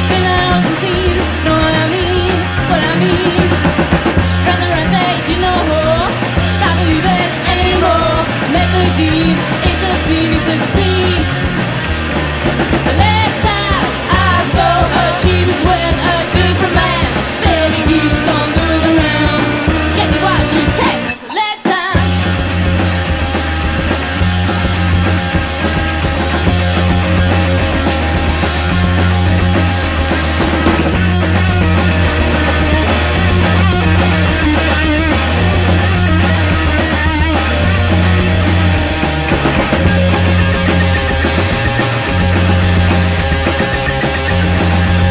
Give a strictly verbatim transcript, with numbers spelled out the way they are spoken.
Can I succeed? Know what I mean? What I mean? Rather I say you know, not believe it anymore. Make a deed, it's a scene, it's a scene.